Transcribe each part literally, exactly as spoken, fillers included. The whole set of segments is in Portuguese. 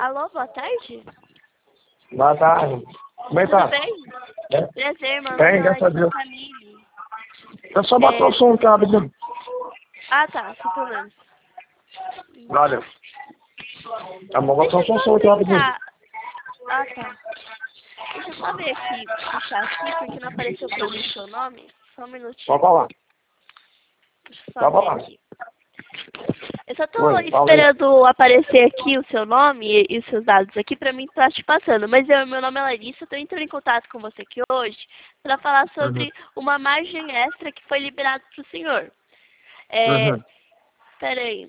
Alô, boa tarde? Boa tarde. Como é que tá? Tudo bem? É? Prazer, mano. Bem, graças a Deus. Camille. Eu só botar É... o som aqui rapidinho. Ah, tá, sem problemas. Valeu. Tá bom, botar Deixa o eu som só aqui rapidinho. tentar. Ah, tá. Deixa eu só ver aqui, puxar aqui, porque não apareceu pra mim o seu nome. Só um minutinho. Pode falar. Deixa eu só Pode ver falar. aqui. Eu só tô Oi, fala aí. esperando aparecer aqui o seu nome e, e os seus dados aqui pra mim estar te passando. Mas eu, meu nome é Larissa, eu tô entrando em contato com você aqui hoje pra falar sobre Uhum. uma margem extra que foi liberada pro senhor. É, Uhum. peraí.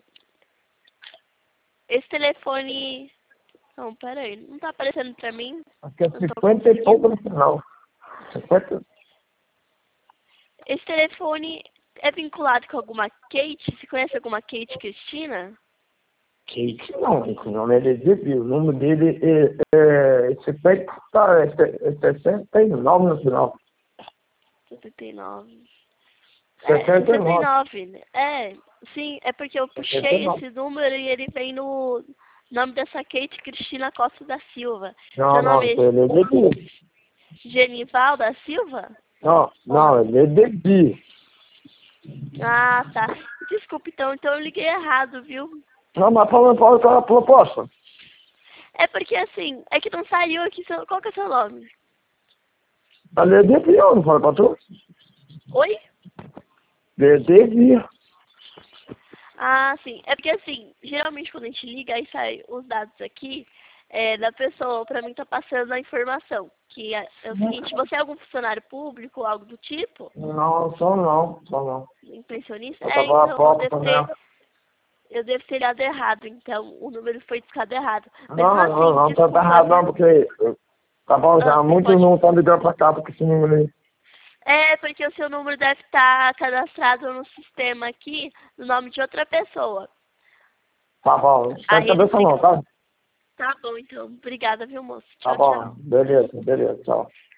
Esse telefone... Não, peraí, não tá aparecendo pra mim. Aqui é Não tô cinquenta e pouco conseguindo. no final. cinquenta. Esse telefone é vinculado com alguma Kate? Você conhece alguma Kate Cristina? Kate não, esse nome é Edivio. O número dele é, é, esse peito tá, é, é sessenta e nove no final. sessenta e nove. É, sessenta e sessenta e nove. nove, né? É, sim, é porque eu sessenta e puxei nove. esse número e ele vem no nome dessa Kate Cristina Costa da Silva. Não, Seu não, nome ele é Edivio. é Genival da Silva? Não, Ou não, não? ele é Edivio. Ah, tá. Desculpa, então, então eu liguei errado, viu? Não, mas falando qual é a proposta? É porque assim, é que não saiu aqui, seu, qual que é o seu nome? Ali é Edivio, não fala pra tu? Oi? É Edivio. Ah, sim. É porque assim, geralmente quando a gente liga, aí sai os dados aqui é, da pessoa, pra mim tá passando a informação. Que é, é o seguinte, você é algum funcionário público, algo do tipo? Não, só não, só não. Impressionista? Eu É, tava há então eu pouco devo também. ter, eu devo ter dado errado, então o número foi discado errado. Mas Não, mesmo não, assim, não, tá tá desculpa, errado não, viu? porque eu tava Ah, já muito pode. não tá ligando pra cá, porque esse número aí. É, porque o seu número deve estar cadastrado no sistema aqui, no nome de outra pessoa. Tá bom, não esquece Aí de eles cabeça não, ficam. tá? Tá bom, então. Obrigada, viu, moço? Tá Tchau, bom, tchau. beleza, beleza, tchau.